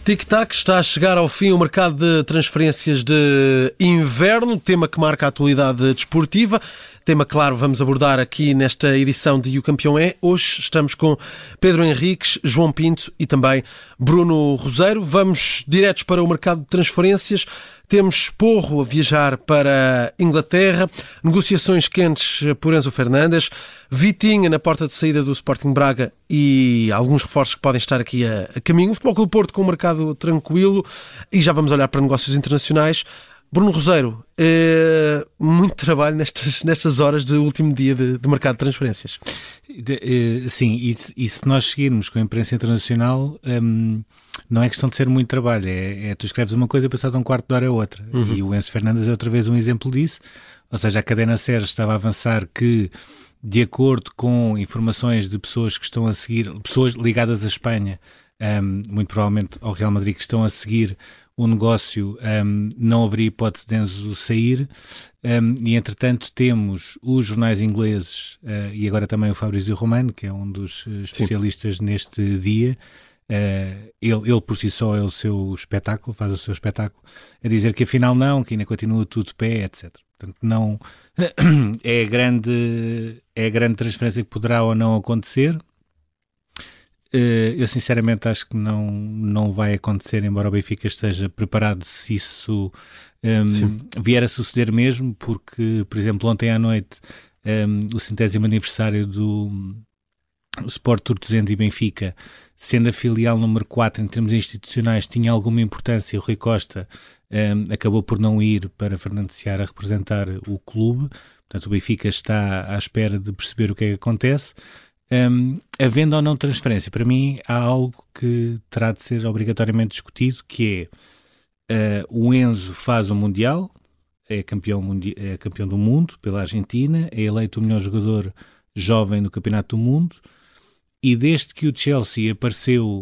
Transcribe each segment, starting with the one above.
Tic-tac, está a chegar ao fim o mercado de transferências de inverno, tema que marca a atualidade desportiva. Tema, claro, vamos abordar aqui nesta edição de E o Campeão é. Hoje estamos com Pedro Henriques, João Pinto e também Bruno Roseiro. Vamos diretos para o mercado de transferências. Temos Porro a viajar para Inglaterra, negociações quentes por Enzo Fernandes, Vitinha na porta de saída do Sporting Braga e alguns reforços que podem estar aqui a caminho. O Futebol Clube do Porto com um mercado tranquilo e já vamos olhar para negócios internacionais. Bruno Roseiro, muito trabalho nestas horas do último dia de mercado de transferências. Sim, e se nós seguirmos com a imprensa internacional, não é questão de ser muito trabalho, tu escreves uma coisa e passado um quarto de hora é outra. Uhum. E o Enzo Fernandes é outra vez um exemplo disso, ou seja, a cadena SER estava a avançar que, de acordo com informações de pessoas que estão a seguir, pessoas ligadas à Espanha, muito provavelmente ao Real Madrid, que estão a seguir o negócio, não haveria hipótese de Enzo sair, e entretanto temos os jornais ingleses e agora também o Fabrizio Romano, que é um dos especialistas Sim. neste dia. Ele por si só é o seu espetáculo, faz o seu espetáculo, a dizer que afinal não, que ainda continua tudo de pé, etc. Portanto, não é a grande transferência que poderá ou não acontecer. Eu sinceramente acho que não vai acontecer, embora o Benfica esteja preparado se isso vier a suceder mesmo, porque, por exemplo, ontem à noite o 100º aniversário do Sport Turtuzende e Benfica, sendo a filial número 4 em termos institucionais, tinha alguma importância. O Rui Costa acabou por não ir para Fernando Seara representar o clube, portanto o Benfica está à espera de perceber o que é que acontece. Havendo ou não transferência, para mim há algo que terá de ser obrigatoriamente discutido, que é o Enzo faz o Mundial, é campeão do mundo pela Argentina, é eleito o melhor jogador jovem do Campeonato do Mundo, e desde que o Chelsea apareceu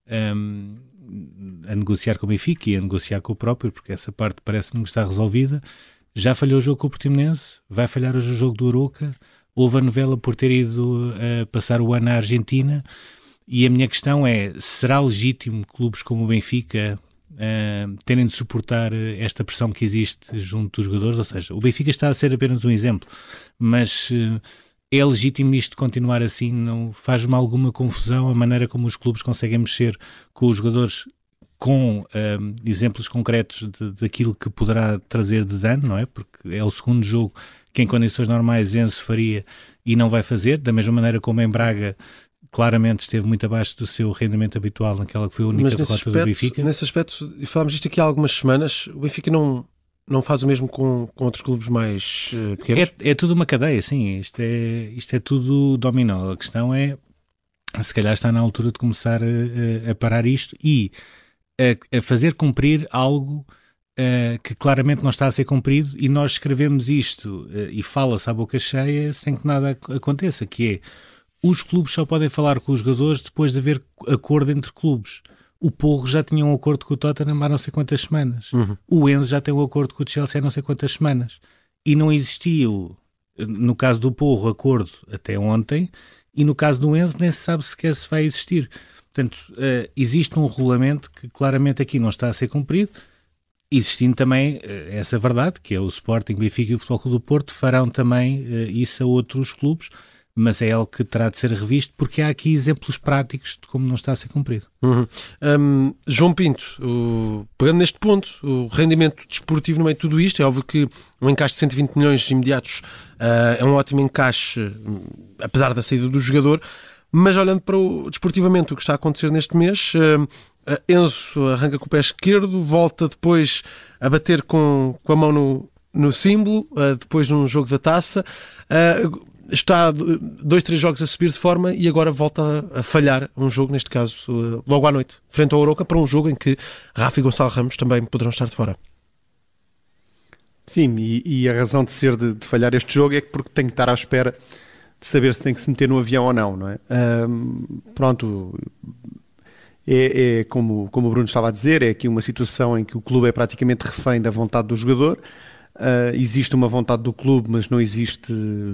a negociar com o Benfica e a negociar com o próprio, porque essa parte parece-me que está resolvida, já falhou o jogo com o Portimonense, vai falhar hoje o jogo do Arouca. Houve a novela por ter ido passar o ano na Argentina, e a minha questão é, será legítimo clubes como o Benfica terem de suportar esta pressão que existe junto dos jogadores? Ou seja, o Benfica está a ser apenas um exemplo, mas é legítimo isto continuar assim? Não faz-me alguma confusão a maneira como os clubes conseguem mexer com os jogadores, com exemplos concretos daquilo que poderá trazer de dano, não é? Porque é o segundo jogo que em condições normais Enzo faria e não vai fazer, da mesma maneira como em Braga claramente esteve muito abaixo do seu rendimento habitual naquela que foi a única derrota do Benfica. Nesse aspecto, e falámos disto aqui há algumas semanas, o Benfica não faz o mesmo com outros clubes mais pequenos? É tudo uma cadeia, sim, isto é tudo dominó. A questão é, se calhar está na altura de começar a parar isto e a fazer cumprir algo que claramente não está a ser cumprido, e nós escrevemos isto e fala-se à boca cheia sem que nada aconteça, que é, os clubes só podem falar com os jogadores depois de haver acordo entre clubes. O Porro já tinha um acordo com o Tottenham há não sei quantas semanas. Uhum. O Enzo já tem um acordo com o Chelsea há não sei quantas semanas. E não existia, no caso do Porro, acordo até ontem, e no caso do Enzo nem se sabe sequer se vai existir. Portanto, existe um regulamento que claramente aqui não está a ser cumprido, existindo também essa verdade, que é o Sporting, Benfica e o Futebol Clube do Porto farão também isso a outros clubes, mas é algo que terá de ser revisto, porque há aqui exemplos práticos de como não está a ser cumprido. Uhum. João Pinto, pegando neste ponto, o rendimento desportivo no meio de tudo isto, é óbvio que um encaixe de 120 milhões imediatos é um ótimo encaixe, apesar da saída do jogador, mas olhando para desportivamente o que está a acontecer neste mês, Enzo arranca com o pé esquerdo, volta depois a bater com a mão no símbolo, depois num jogo da taça, está 2-3 jogos a subir de forma e agora volta a falhar um jogo, neste caso logo à noite, frente ao Arouca, para um jogo em que Rafa e Gonçalo Ramos também poderão estar de fora. Sim, e a razão de ser de falhar este jogo é porque tem que estar à espera de saber se tem que se meter no avião ou não é? Pronto, é como o Bruno estava a dizer, é aqui uma situação em que o clube é praticamente refém da vontade do jogador. Existe uma vontade do clube, mas não existe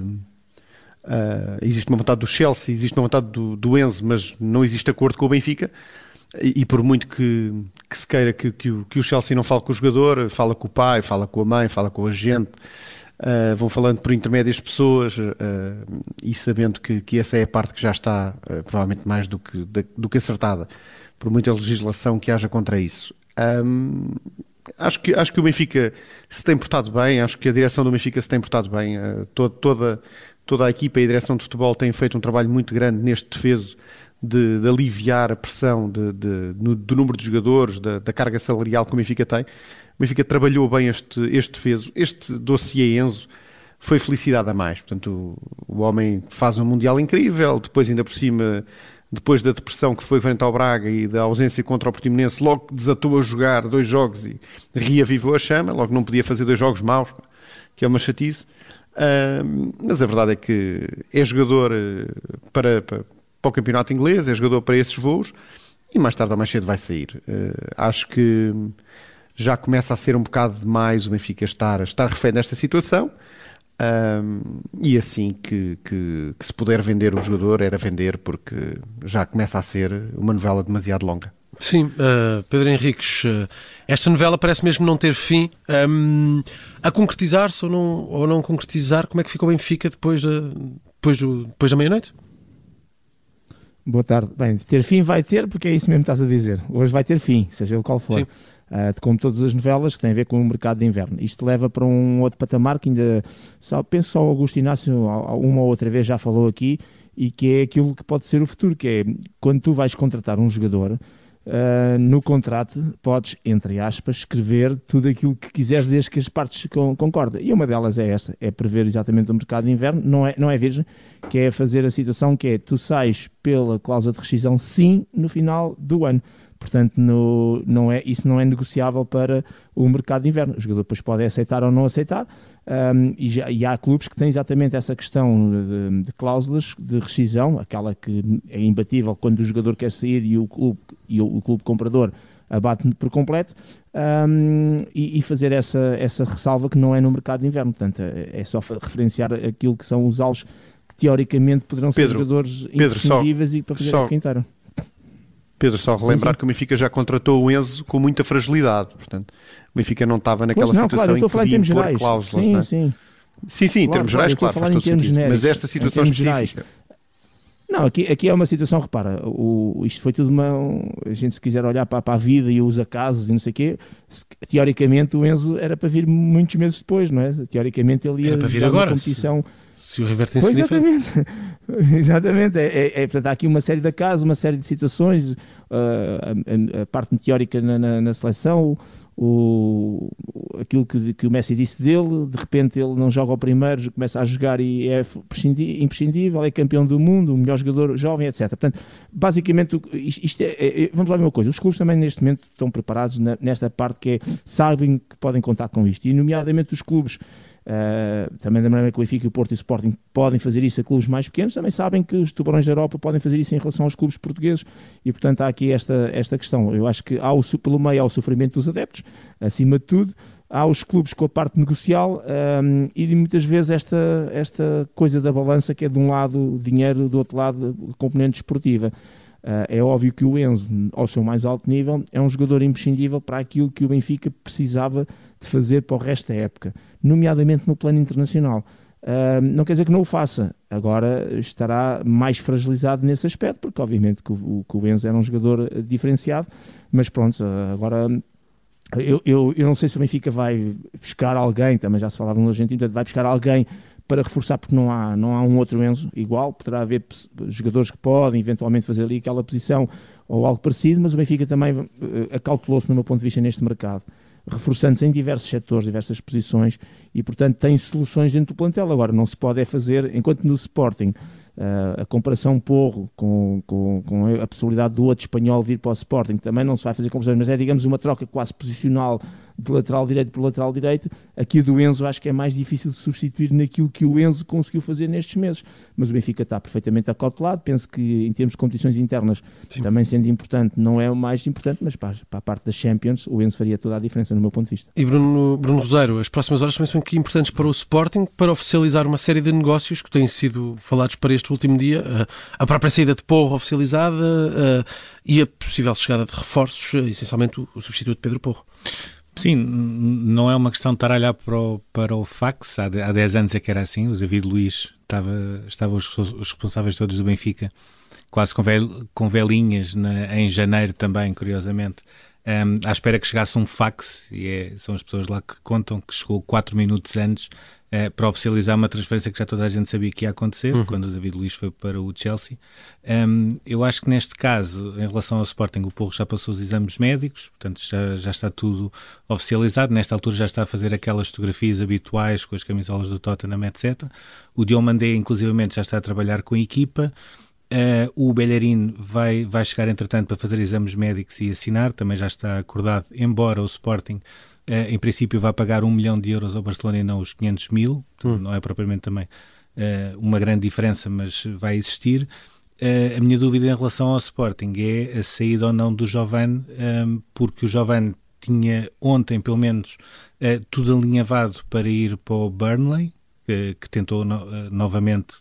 Existe uma vontade do Chelsea, existe uma vontade do Enzo, mas não existe acordo com o Benfica, e por muito que que se queira que o Chelsea não fale com o jogador, fala com o pai, fala com a mãe, fala com o agente, vão falando por intermédio das pessoas, e sabendo que essa é a parte que já está provavelmente mais do que acertada, por muita legislação que haja contra isso. Acho que o Benfica se tem portado bem, acho que a direção do Benfica se tem portado bem, toda a equipa e a direção de futebol têm feito um trabalho muito grande neste defeso de aliviar a pressão do número de jogadores, da carga salarial que o Benfica tem. O Benfica trabalhou bem este defeso. Este dossiê Enzo foi felicidade a mais. Portanto, o homem faz um Mundial incrível, depois ainda por cima, depois da depressão que foi frente ao Braga e da ausência contra o Portimonense, logo desatou a jogar 2 jogos e reavivou a chama, logo não podia fazer 2 jogos maus, que é uma chatice. Mas a verdade é que é jogador para o campeonato inglês, é jogador para esses voos e mais tarde ou mais cedo vai sair. Acho que já começa a ser um bocado demais o Benfica estar refém desta situação, e assim que se puder vender o jogador era vender, porque já começa a ser uma novela demasiado longa. Sim, Pedro Henriques, esta novela parece mesmo não ter fim. A concretizar-se ou não concretizar, como é que ficou o Benfica depois da meia-noite? Boa tarde. Bem, ter fim vai ter, porque é isso mesmo que estás a dizer. Hoje vai ter fim, seja ele qual for. Como todas as novelas que têm a ver com o mercado de inverno. Isto leva para um outro patamar que ainda, penso só o Augusto Inácio uma ou outra vez já falou aqui, e que é aquilo que pode ser o futuro, que é quando tu vais contratar um jogador, no contrato podes, entre aspas, escrever tudo aquilo que quiseres desde que as partes concordem. E uma delas é esta, é prever exatamente o mercado de inverno, não é virgem, que é fazer a situação que é, tu sais pela cláusula de rescisão sim no final do ano. Portanto, isso não é negociável para o mercado de inverno. O jogador depois pode aceitar ou não aceitar, e há clubes que têm exatamente essa questão de cláusulas de rescisão, aquela que é imbatível quando o jogador quer sair e o clube comprador abate por completo, e fazer essa ressalva que não é no mercado de inverno. Portanto, é só referenciar aquilo que são os alvos que teoricamente poderão ser jogadores imprescindíveis e para fazer a época inteira. Pedro, só relembrar que o Benfica já contratou o Enzo com muita fragilidade, portanto, o Benfica não estava naquela situação em que podia impor cláusulas. Sim, em termos gerais, claro, faz todo sentido, mas esta situação específica... Não, aqui é uma situação, repara, isto foi tudo a gente se quiser olhar para a vida e os acasos e não sei o quê, teoricamente o Enzo era para vir muitos meses depois, não é? Teoricamente ele ia para vir agora, competição... Se o River tem sido diferente. Exatamente. Portanto, há aqui uma série de acasos, uma série de situações, a parte teórica na seleção, aquilo que o Messi disse dele, de repente ele não joga ao primeiro, começa a jogar e é imprescindível, é campeão do mundo, o melhor jogador jovem, etc. Portanto, basicamente, isto vamos lá ver uma coisa, os clubes também neste momento estão preparados nesta parte que é, sabem que podem contar com isto, e nomeadamente os clubes, também da maneira que o Benfica, o Porto e o Sporting podem fazer isso a clubes mais pequenos, também sabem que os tubarões da Europa podem fazer isso em relação aos clubes portugueses, e portanto há aqui esta questão. Eu acho que pelo meio há o sofrimento dos adeptos, acima de tudo há os clubes com a parte negocial, e muitas vezes esta coisa da balança, que é de um lado dinheiro, do outro lado a componente esportiva. É óbvio que o Enzo, ao seu mais alto nível, é um jogador imprescindível para aquilo que o Benfica precisava de fazer para o resto da época, nomeadamente no plano internacional. Não quer dizer que não o faça, agora estará mais fragilizado nesse aspecto, porque obviamente que o Enzo era um jogador diferenciado, mas pronto, agora eu não sei se o Benfica vai buscar alguém, também já se falava no Argentina, vai buscar alguém para reforçar, porque não há um outro Enzo igual, poderá haver jogadores que podem eventualmente fazer ali aquela posição ou algo parecido, mas o Benfica também acautelou-se, no meu ponto de vista, neste mercado, reforçando-se em diversos setores, diversas posições, e portanto tem soluções dentro do plantel. Agora não se pode fazer, enquanto no Sporting a comparação Porro com a possibilidade do outro espanhol vir para o Sporting, também não se vai fazer comparações, mas é, digamos, uma troca quase posicional de lateral direito por lateral direito. Aqui a do Enzo acho que é mais difícil de substituir naquilo que o Enzo conseguiu fazer nestes meses, mas o Benfica está perfeitamente acautelado. Penso que em termos de competições internas, sim, também sendo importante, não é o mais importante, mas para a parte das Champions o Enzo faria toda a diferença no meu ponto de vista. E Bruno Rosário, as próximas horas também são aqui importantes para o Sporting, para oficializar uma série de negócios que têm sido falados para este este último dia, a própria saída de Porro oficializada e a possível chegada de reforços, essencialmente o substituto de Pedro Porro. Sim, não é uma questão de estar a olhar para o fax. Há 10 anos é que era assim. O David Luiz estava os responsáveis todos do Benfica, quase com velinhas em janeiro também, curiosamente, à espera que chegasse um fax, e são as pessoas lá que contam que chegou 4 minutos antes para oficializar uma transferência que já toda a gente sabia que ia acontecer, quando o David Luiz foi para o Chelsea. Eu acho que neste caso, em relação ao Sporting, o Porro já passou os exames médicos, portanto já está tudo oficializado. Nesta altura já está a fazer aquelas fotografias habituais com as camisolas do Tottenham, etc. O Diomandé, inclusivamente, já está a trabalhar com a equipa. O Bellerin vai chegar, entretanto, para fazer exames médicos e assinar, também já está acordado, embora o Sporting, em princípio, vai pagar 1 milhão de euros ao Barcelona e não os 500 mil, não é propriamente também uma grande diferença, mas vai existir. A minha dúvida em relação ao Sporting é a saída ou não do Jovane, porque o Jovane tinha ontem, pelo menos, tudo alinhavado para ir para o Burnley, que tentou novamente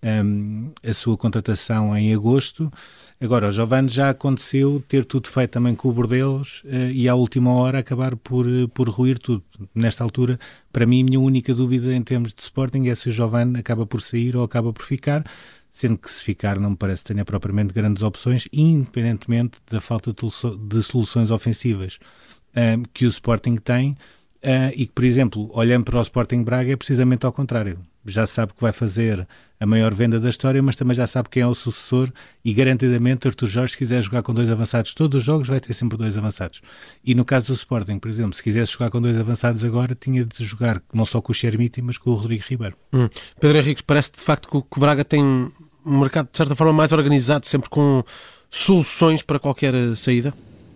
a sua contratação em agosto. Agora, o Jovane já aconteceu ter tudo feito também com o Bordeaux e à última hora acabar por ruir tudo. Nesta altura, para mim, a minha única dúvida em termos de Sporting é se o Jovane acaba por sair ou acaba por ficar, sendo que se ficar não me parece que tenha propriamente grandes opções, independentemente da falta de soluções ofensivas que o Sporting tem, e que, por exemplo, olhando para o Sporting Braga, é precisamente ao contrário. Já sabe que vai fazer a maior venda da história, mas também já sabe quem é o sucessor e, garantidamente, Artur Jorge, se quiser jogar com 2 avançados todos os jogos, vai ter sempre 2 avançados. E no caso do Sporting, por exemplo, se quisesse jogar com 2 avançados agora, tinha de jogar não só com o Chermiti, mas com o Rodrigo Ribeiro. Pedro Henrique, parece de facto que o Braga tem um mercado, de certa forma, mais organizado, sempre com soluções para qualquer saída?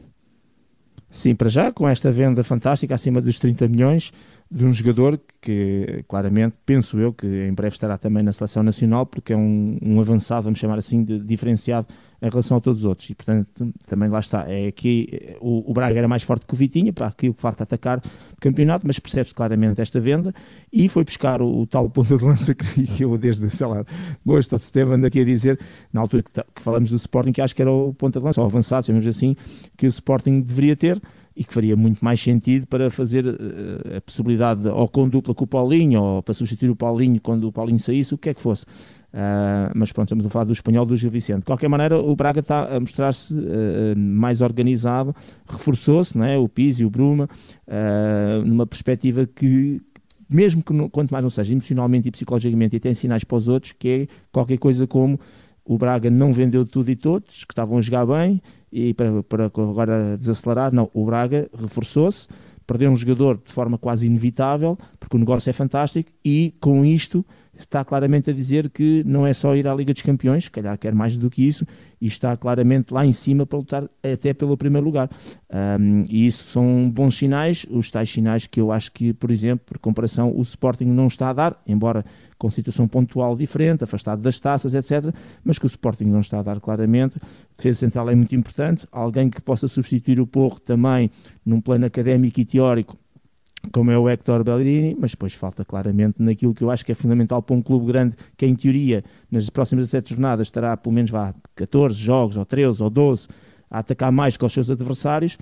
Sim, para já, com esta venda fantástica, acima dos 30 milhões, de um jogador que, claramente, penso eu, que em breve estará também na Seleção Nacional, porque é um avançado, vamos chamar assim, de diferenciado em relação a todos os outros. E, portanto, também lá está. É que o Braga era mais forte que o Vitinha, para aquilo que falta atacar o campeonato, mas percebe-se claramente esta venda e foi buscar o tal ponta de lança que eu, desde, sei lá, gosto de setembro, ando aqui a dizer, na altura que falamos do Sporting, que acho que era o ponta de lança, ou avançado, chamamos assim, que o Sporting deveria ter, e que faria muito mais sentido para fazer a possibilidade, ou com dupla com o Paulinho, ou para substituir o Paulinho quando o Paulinho saísse, o que é que fosse. Mas pronto, estamos a falar do espanhol, do Gil Vicente. De qualquer maneira, o Braga está a mostrar-se mais organizado, reforçou-se, não é? O Pizzi, o Bruma, numa perspectiva que, mesmo que quanto mais não seja emocionalmente e psicologicamente, e tem sinais para os outros, que é qualquer coisa como o Braga não vendeu tudo e todos, que estavam a jogar bem, e para agora desacelerar, não, o Braga reforçou-se, perdeu um jogador de forma quase inevitável, porque o negócio é fantástico, e com isto está claramente a dizer que não é só ir à Liga dos Campeões, se calhar quer mais do que isso, e está claramente lá em cima para lutar até pelo primeiro lugar. E isso são bons sinais, os tais sinais que eu acho que, por exemplo, por comparação, o Sporting não está a dar, embora com situação pontual diferente, afastado das taças, etc., mas que o Sporting não está a dar claramente. Defesa central é muito importante, alguém que possa substituir o Porro também num plano académico e teórico, como é o Héctor Bellerini, mas depois falta claramente naquilo que eu acho que é fundamental para um clube grande, que em teoria nas próximas 17 jornadas estará pelo menos 14 jogos, ou 13, ou 12, a atacar mais que os seus adversários.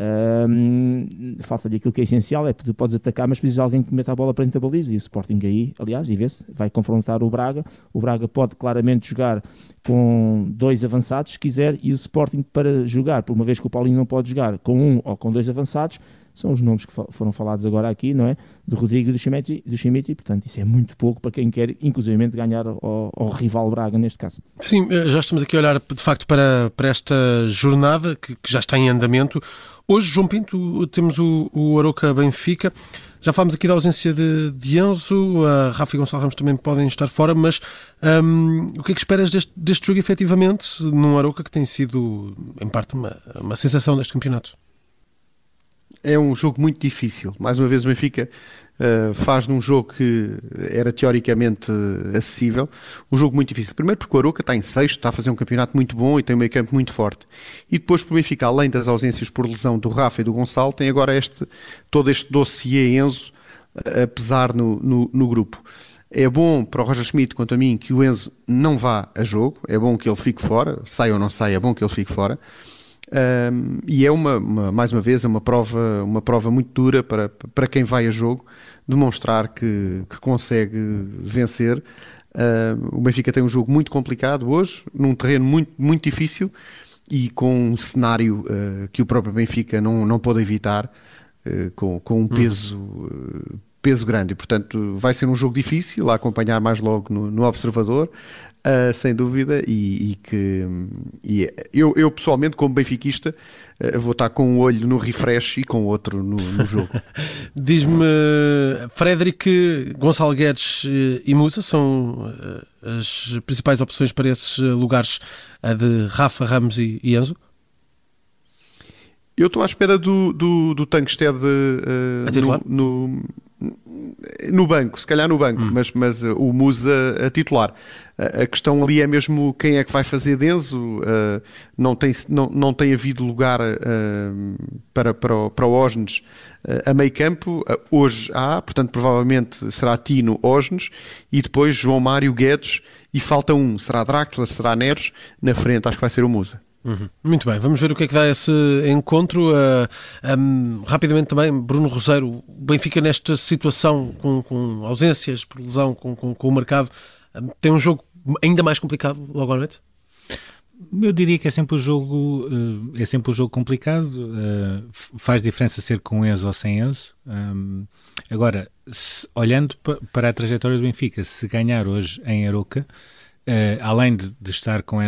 Falta-lhe aquilo que é essencial, é que tu podes atacar, mas precisas de alguém que meta a bola para dentro da baliza, e o Sporting aí, aliás, e vê-se, vai confrontar o Braga. O Braga pode claramente jogar com 2 avançados, se quiser, e o Sporting, para jogar, por uma vez que o Paulinho não pode jogar com 1 ou com 2 avançados, são os nomes que foram falados agora aqui, não é? Do Rodrigo e do Chermiti, portanto isso é muito pouco para quem quer, inclusivamente, ganhar ao rival Braga neste caso. Sim, já estamos aqui a olhar de facto para esta jornada que já está em andamento. Hoje, João Pinto, temos o Arouca Benfica. Já falámos aqui da ausência de Enzo, a Rafa e Gonçalo Ramos também podem estar fora, mas o que é que esperas deste jogo, efetivamente, num Arouca que tem sido, em parte, uma sensação deste campeonato? É um jogo muito difícil. Mais uma vez o Benfica faz num jogo que era teoricamente acessível, um jogo muito difícil. Primeiro porque o Arouca está em sexto, está a fazer um campeonato muito bom e tem um meio campo muito forte. E depois porque o Benfica, além das ausências por lesão do Rafa e do Gonçalo, tem agora todo este dossiê Enzo a pesar no grupo. É bom para o Roger Schmidt, quanto a mim, que o Enzo não vá a jogo, é bom que ele fique fora, sai ou não sai, é bom que ele fique fora. E é mais uma vez, é uma prova muito dura para quem vai a jogo, demonstrar que consegue vencer. O Benfica tem um jogo muito complicado hoje, num terreno muito, muito difícil e com um cenário que o próprio Benfica não pôde evitar, com um peso grande, e portanto vai ser um jogo difícil a acompanhar mais logo no Observador, sem dúvida, e eu pessoalmente, como benfiquista, vou estar com um olho no refresh e com o outro no jogo. Diz-me, Frédéric, Gonçalo Guedes e Musa são as principais opções para esses lugares, a de Rafa, Ramos e Enzo? Eu estou à espera do Tankstead no banco, se calhar no banco, mas o Musa a titular. A questão ali é mesmo quem é que vai fazer de Enzo. Não tem havido lugar para o Osnes a meio campo. Hoje há, portanto provavelmente será Tino, Osnes e depois João Mário, Guedes, e falta um, será Draxler, será Neres, na frente acho que vai ser o Musa. Muito bem, vamos ver o que é que dá esse encontro. Rapidamente também, Bruno Roseiro, o Benfica nesta situação com ausências por lesão, com o mercado, tem um jogo ainda mais complicado logo à noite? Eu diria que é sempre um jogo complicado. Faz diferença ser com Enzo ou sem Enzo. Agora, olhando para a trajetória do Benfica, se ganhar hoje em Aroca, além de estar com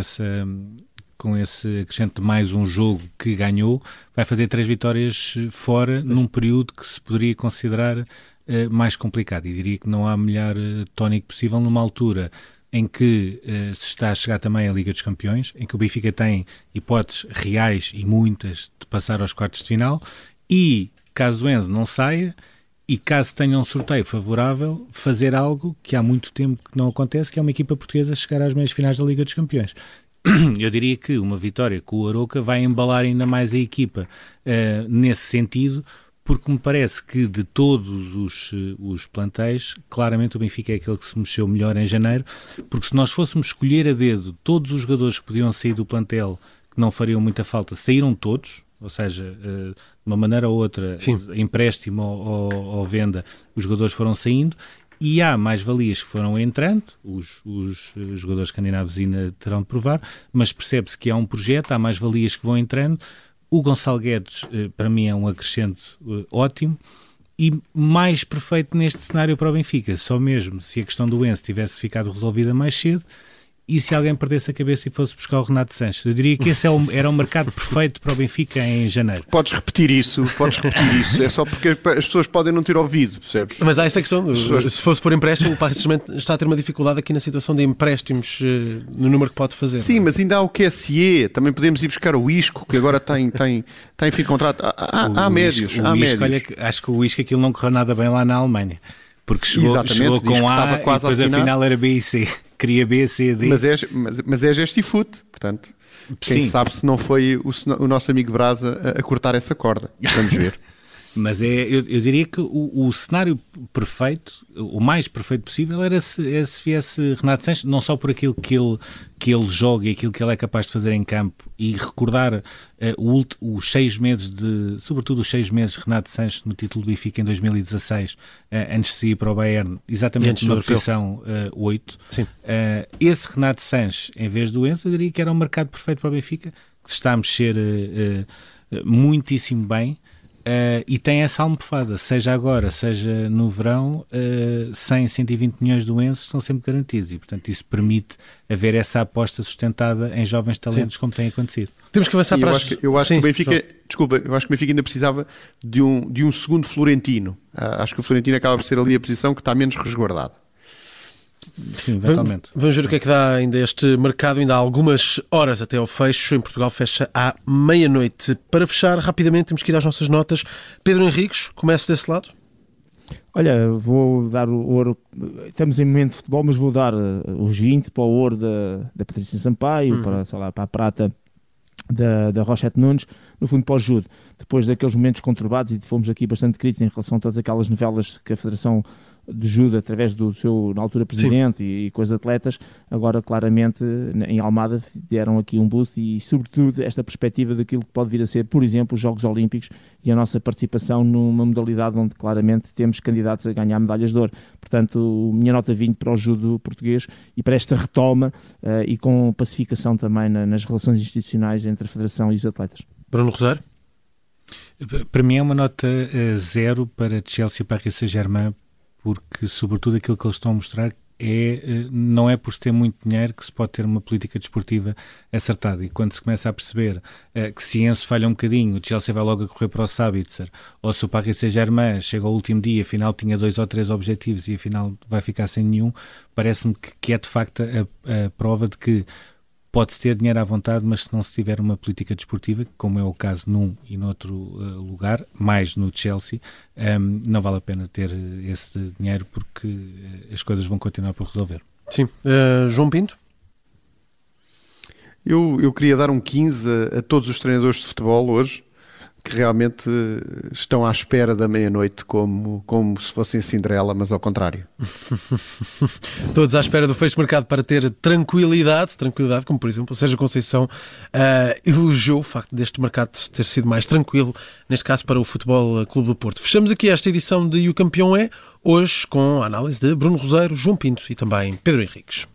esse acrescento de mais um jogo que ganhou, vai fazer 3 vitórias fora num período que se poderia considerar mais complicado, e diria que não há melhor tónico possível numa altura em que se está a chegar também à Liga dos Campeões, em que o Benfica tem hipóteses reais e muitas de passar aos quartos de final, e caso o Enzo não saia e caso tenha um sorteio favorável, fazer algo que há muito tempo que não acontece, que é uma equipa portuguesa chegar às meias finais da Liga dos Campeões. Eu diria que uma vitória com o Aroca vai embalar ainda mais a equipa nesse sentido, porque me parece que de todos os plantéis, claramente o Benfica é aquele que se mexeu melhor em janeiro, porque se nós fôssemos escolher a dedo todos os jogadores que podiam sair do plantel que não fariam muita falta, saíram todos, ou seja, de uma maneira ou outra, empréstimo ou venda, os jogadores foram saindo. E há mais-valias que foram entrando, os jogadores escandinavos ainda terão de provar, mas percebe-se que há um projeto, há mais-valias que vão entrando. O Gonçalo Guedes, para mim, é um acrescento ótimo e mais perfeito neste cenário para o Benfica, só mesmo se a questão do Enzo tivesse ficado resolvida mais cedo e se alguém perdesse a cabeça e fosse buscar o Renato Sanches. Eu diria que esse era o mercado perfeito para o Benfica em janeiro. Podes repetir isso, é só porque as pessoas podem não ter ouvido, percebes? Mas há essa questão, se fosse por empréstimo, o Paris Saint-Germain está a ter uma dificuldade aqui na situação de empréstimos no número que pode fazer. Sim, mas ainda há o QSE, também podemos ir buscar o Isco, que agora tem fim de contrato. Há médios. Olha, acho que o Isco aquilo não correu nada bem lá na Alemanha, porque chegou com A e depois afinal era B e C. Queria B, C, D. Mas é Gestifute, portanto, quem sabe se não foi o nosso amigo Brasa a cortar essa corda. Vamos ver. Mas eu diria que o cenário perfeito, o mais perfeito possível, era se viesse Renato Sanches, não só por aquilo que ele joga e aquilo que ele é capaz de fazer em campo, e recordar os 6 meses sobretudo os 6 meses de Renato Sanches no título do Benfica em 2016, antes de ir para o Bayern, exatamente na posição 8. Esse Renato Sanches, em vez do Enzo, eu diria que era um mercado perfeito para o Benfica, que se está a mexer muitíssimo bem. E tem essa almofada, seja agora, seja no verão, 120 milhões do Enzo estão sempre garantidos e, portanto, isso permite haver essa aposta sustentada em jovens talentos, como tem acontecido. Temos que avançar para eu acho que o Benfica, eu acho que o Benfica ainda precisava de um segundo Florentino. Acho que o Florentino acaba por ser ali a posição que está menos resguardada. Sim, eventualmente. Vamos ver o que é que dá ainda este mercado. Ainda há algumas horas até ao fecho. Em Portugal fecha à meia-noite. Para fechar, rapidamente, temos que ir às nossas notas. Pedro Henriques, começo desse lado. Olha, vou dar o ouro. Estamos em momento de futebol, mas vou dar os 20 para o ouro da Patrícia Sampaio, para a prata da Rochette Nunes, no fundo para o Jude. Depois daqueles momentos conturbados, e fomos aqui bastante críticos em relação a todas aquelas novelas que a Federação de judo através do seu, na altura, presidente e com os atletas, agora claramente em Almada deram aqui um boost e sobretudo esta perspectiva daquilo que pode vir a ser, por exemplo, os Jogos Olímpicos e a nossa participação numa modalidade onde claramente temos candidatos a ganhar medalhas de ouro. Portanto, minha nota 20 para o judo português e para esta retoma e com pacificação também nas relações institucionais entre a Federação e os atletas. Bruno Rosário? Para mim é uma nota 0 para Chelsea e Paris Saint-Germain, porque sobretudo aquilo que eles estão a mostrar não é por se ter muito dinheiro que se pode ter uma política desportiva acertada, e quando se começa a perceber que se Enzo falha um bocadinho, o Chelsea vai logo a correr para o Sabitzer, ou se o Paris Saint-Germain chega ao último dia, afinal tinha 2 ou 3 objetivos e afinal vai ficar sem nenhum, parece-me que é de facto a prova de que pode-se ter dinheiro à vontade, mas se não se tiver uma política desportiva, como é o caso num e noutro lugar, mais no Chelsea, não vale a pena ter esse dinheiro, porque as coisas vão continuar por resolver. Sim. João Pinto? Eu queria dar um 15 a todos os treinadores de futebol hoje, que realmente estão à espera da meia-noite como se fossem Cinderela, mas ao contrário. Todos à espera do fecho de mercado para ter tranquilidade, como por exemplo o Sérgio Conceição elogiou o facto deste mercado ter sido mais tranquilo, neste caso para o Futebol Clube do Porto. Fechamos aqui esta edição de E o Campeão é, hoje com a análise de Bruno Rosário, João Pinto e também Pedro Henriques.